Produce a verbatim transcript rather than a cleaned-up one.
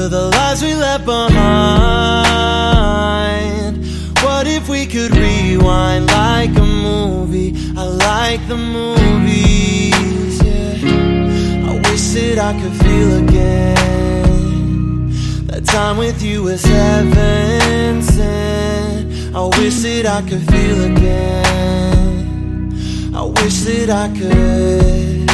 to the lives we left behind. What if we could rewind like a movie? I like the movies, yeah. I wish that I could feel again. That time with you was heaven sent. I wish that I could feel again. I wish that I could.